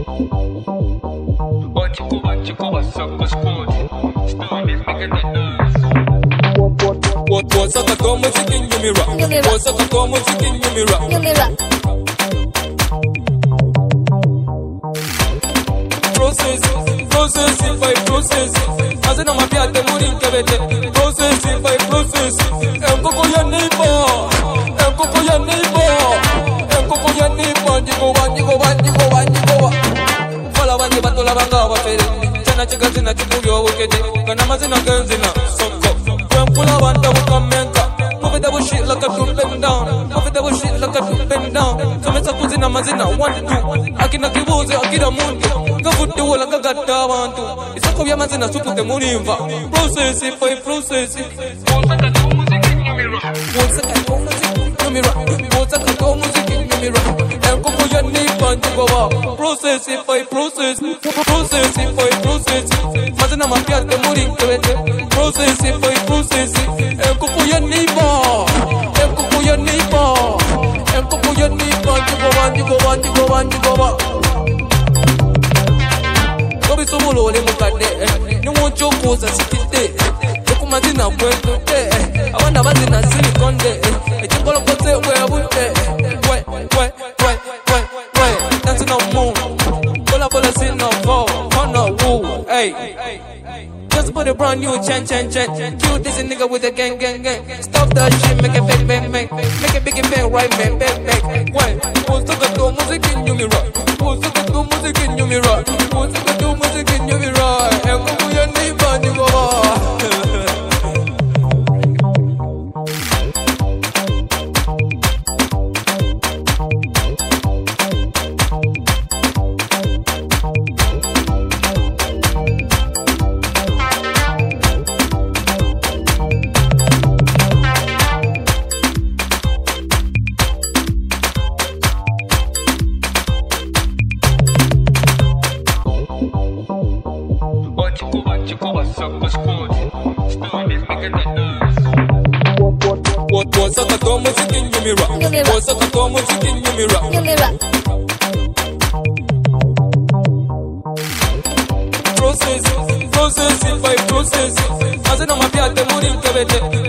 Saka to music in you rock. Saka to music in you rock. Process by process. Azina mapiate muri kebete. Process by process. Enkoko ya nipo. Enkoko ya nipo. Enkoko ya nipo. Digo wa. Fala wanyi batola banga wafere. Chana chika zina chukuyo wukete. Kana mazina genzina soko. Kula wanda wukamenta. Move that shit like a two bend down. Move that shit like a two bend down. Kamesa kuzina mazina 1 2. Akina kibuze akira mundu. Gafuti wala gagata wantu. Isako ya mazina supu te munimva. Process it by process it. Wonsaka to music in your mirror. Wonsaka to music in your mirror. Wonsaka to music in your mirror. Enkoko ya nipa njigowa. Process it by process. Process it by process. Mazina mapiate muri kebete. Process it by process. Enkoko ya nipa. Enkoko ya nipa. Enkoko ya nipa njigowa. Kobi sumulo le mukade. Nyungo kuza sikite. Yoku mazina kwente. Abana bazina silikonde. Echikolo kote webute. Dancing on moon. Bola sing on fall. On a woo. Hey. Just put a brand new chan. Kill this nigga with a gang. Stop that shit, make it bang. Make it big and bang, right man, bang. Why? Who's the good music in you mirror? Who's the good music in you mirror? Who's the good music in you mirror? And go your neighbor, you go. Saka to music in you mirror. Saka to music in you mirror. Process by process. Azina mapiate muri kebete.